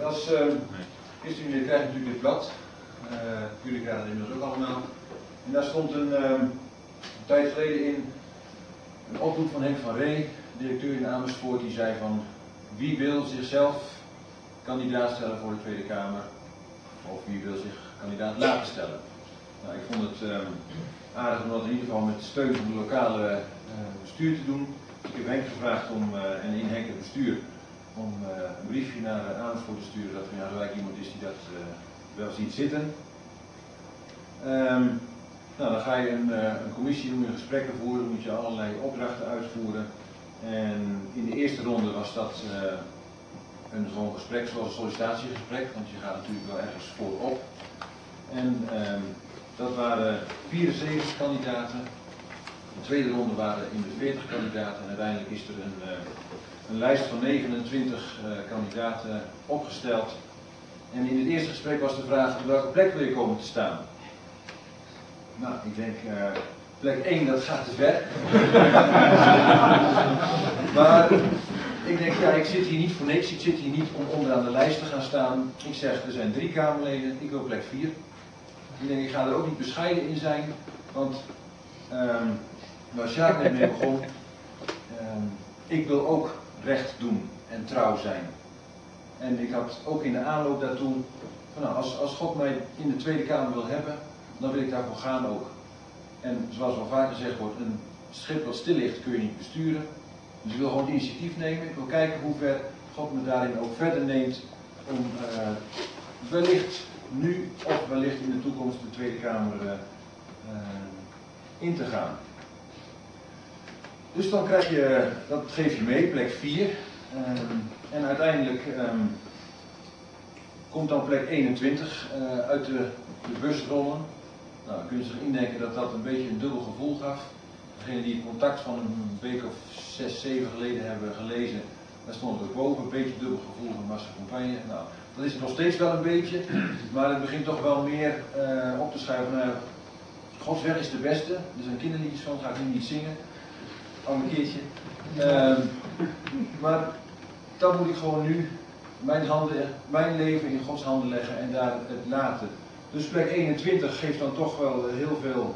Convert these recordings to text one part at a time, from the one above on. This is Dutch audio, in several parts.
als ChristenUnie krijgt natuurlijk dit blad. Jullie krijgen het inmiddels ook allemaal. En daar stond een tijd geleden in een oproep van Henk van Ree, directeur in Amersfoort, die zei van wie wil zichzelf kandidaat stellen voor de Tweede Kamer of wie wil zich kandidaat laten stellen. Nou, ik vond het aardig om dat in ieder geval met steun van de lokale bestuur te doen. Ik heb Henk gevraagd om, en in Henk het bestuur, om een briefje naar Amersfoort te sturen dat er in Harderwijk iemand is die dat wel ziet zitten. Nou, dan ga je een commissie doen, gesprekken voeren, dan moet je allerlei opdrachten uitvoeren. En in de eerste ronde was dat zo'n gesprek zoals een sollicitatiegesprek, want je gaat natuurlijk wel ergens voorop. En dat waren 74 kandidaten. De tweede ronde waren in de 40 kandidaten en uiteindelijk is er een lijst van 29 kandidaten opgesteld. En in het eerste gesprek was de vraag op welke plek wil je komen te staan. Nou, ik denk plek 1 dat gaat te ver. Maar ik denk, ja, ik zit hier niet voor niks, ik zit hier niet om onderaan de lijst te gaan staan. Ik zeg, er zijn 3 Kamerleden, ik wil plek 4. Ik denk, ik ga er ook niet bescheiden in zijn, want waar Sjaak net mee begon, ik wil ook recht doen en trouw zijn. En ik had ook in de aanloop daartoe, van, nou, als God mij in de Tweede Kamer wil hebben, dan wil ik daarvoor gaan ook. En zoals wel vaak gezegd wordt, een schip dat stil ligt kun je niet besturen. Dus ik wil gewoon initiatief nemen. Ik wil kijken hoe ver God me daarin ook verder neemt om wellicht nu of wellicht in de toekomst de Tweede Kamer in te gaan. Dus dan krijg je, dat geef je mee, plek 4. En uiteindelijk komt dan plek 21 uit de bus rollen. Nou, dan kun je zich indenken dat dat een beetje een dubbel gevoel gaf. Degenen die het contact van een week of 6, 7 geleden hebben gelezen, daar stond het ook boven, een beetje dubbel gevoel van Massa Campagne. Nou, dat is het nog steeds wel een beetje, maar het begint toch wel meer op te schuiven naar Gods weg is de beste. Er zijn kinderliedjes van, ga ik nu niet zingen. Al een keertje. Maar dan moet ik gewoon nu mijn leven in Gods handen leggen en daar het laten. Dus plek 21 geeft dan toch wel heel veel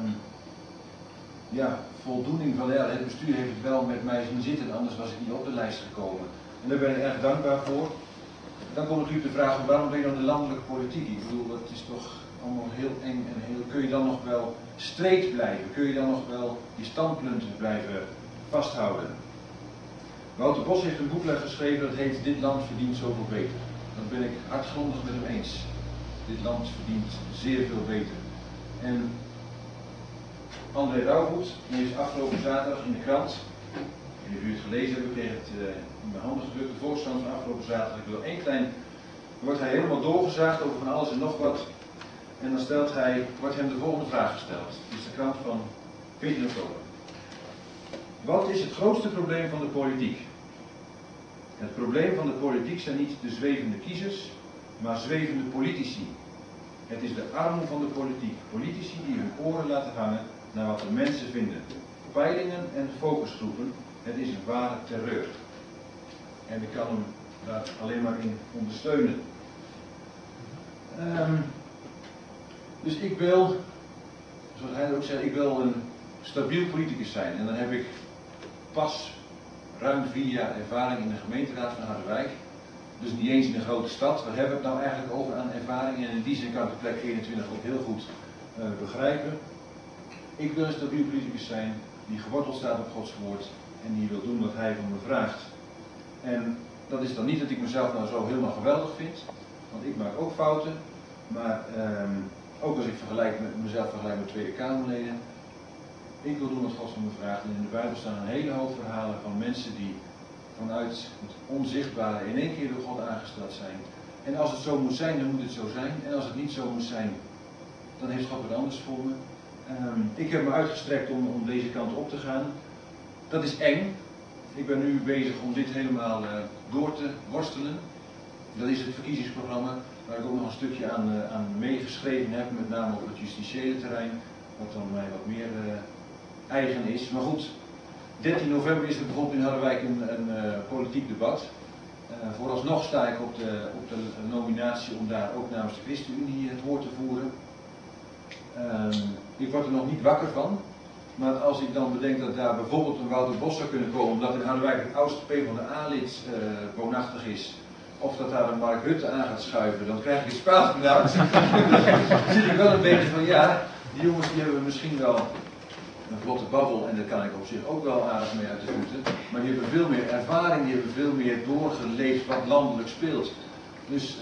voldoening van ja, het bestuur heeft het wel met mij zien zitten, anders was ik niet op de lijst gekomen. En daar ben ik erg dankbaar voor. Dan komt natuurlijk de vraag van waarom ben je dan de landelijke politiek? Ik bedoel, dat is toch allemaal heel eng en heel... Kun je dan nog wel streed blijven? Kun je dan nog wel die standpunten blijven vasthouden? Wouter Bos heeft een boeklet geschreven dat heet Dit land verdient zoveel beter. Dat ben ik hartgrondig met hem eens. Dit land verdient zeer veel beter. En André Rauwvoet heeft afgelopen zaterdag in de krant, ik weet niet of u het gelezen hebt, ik kreeg het in mijn handen gedrukt, de Volkskrant van afgelopen zaterdag, ik wil één klein, wordt hij helemaal doorgezaagd over van alles en nog wat. En dan wordt hem de volgende vraag gesteld. Dit is de krant van 14 oktober. Wat is het grootste probleem van de politiek? Het probleem van de politiek zijn niet de zwevende kiezers, maar zwevende politici. Het is de armoede van de politiek. Politici die hun oren laten hangen naar wat de mensen vinden. Peilingen en focusgroepen, het is een ware terreur. En ik kan hem daar alleen maar in ondersteunen. Dus ik wil, zoals hij ook zei, ik wil een stabiel politicus zijn. En dan heb ik pas ruim 4 jaar ervaring in de gemeenteraad van Harderwijk. Dus niet eens in een grote stad. Waar hebben we het nou eigenlijk over aan ervaring? En in die zin kan ik de plek 21 ook heel goed begrijpen. Ik wil een stabiel politicus zijn die geworteld staat op Gods woord en die wil doen wat hij van me vraagt. En dat is dan niet dat ik mezelf nou zo helemaal geweldig vind, want ik maak ook fouten. Maar ook als ik mezelf vergelijk met Tweede Kamerleden. Ik wil doen wat God van me vraagt. En in de Bijbel staan een hele hoop verhalen van mensen die vanuit het onzichtbare in één keer door God aangesteld zijn. En als het zo moet zijn, dan moet het zo zijn. En als het niet zo moet zijn, dan heeft God wat anders voor me. Ik heb me uitgestrekt om deze kant op te gaan. Dat is eng. Ik ben nu bezig om dit helemaal door te worstelen. Dat is het verkiezingsprogramma, waar ik ook nog een stukje aan meegeschreven heb, met name op het justitiële terrein, wat dan mij wat meer eigen is. Maar goed, 13 november is er bijvoorbeeld in Harderwijk een politiek debat. Vooralsnog sta ik op de combinatie om daar ook namens de ChristenUnie het woord te voeren. Ik word er nog niet wakker van, maar als ik dan bedenk dat daar bijvoorbeeld een Wouter Bos zou kunnen komen, omdat in Harderwijk het oudste PvdA-lid woonachtig is, of dat daar een Mark Rutte aan gaat schuiven, dan krijg ik het Spaans benauwd. Dan zit ik wel een beetje van, ja, die jongens die hebben misschien wel een vlotte babbel en daar kan ik op zich ook wel aardig mee uit de voeten, maar die hebben veel meer ervaring, die hebben veel meer doorgeleefd wat landelijk speelt. Dus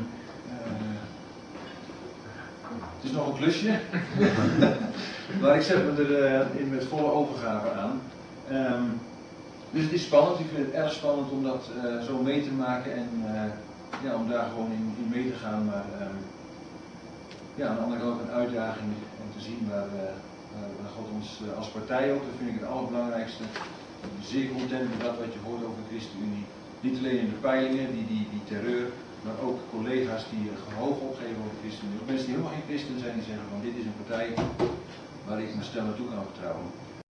het is nog een klusje, maar ik zet me er met volle overgave aan. Dus het is spannend, ik vind het erg spannend om dat zo mee te maken en ja, om daar gewoon in mee te gaan. Maar ja, aan de andere kant ook een uitdaging om te zien waar God ons als partij ook, dat vind ik het allerbelangrijkste. Zeer content met dat wat je hoort over de ChristenUnie. Niet alleen in de peilingen, die terreur, maar ook collega's die hoog opgeven over de ChristenUnie. Ook mensen die helemaal geen christen zijn, die zeggen van dit is een partij waar ik mijn stem naartoe kan vertrouwen.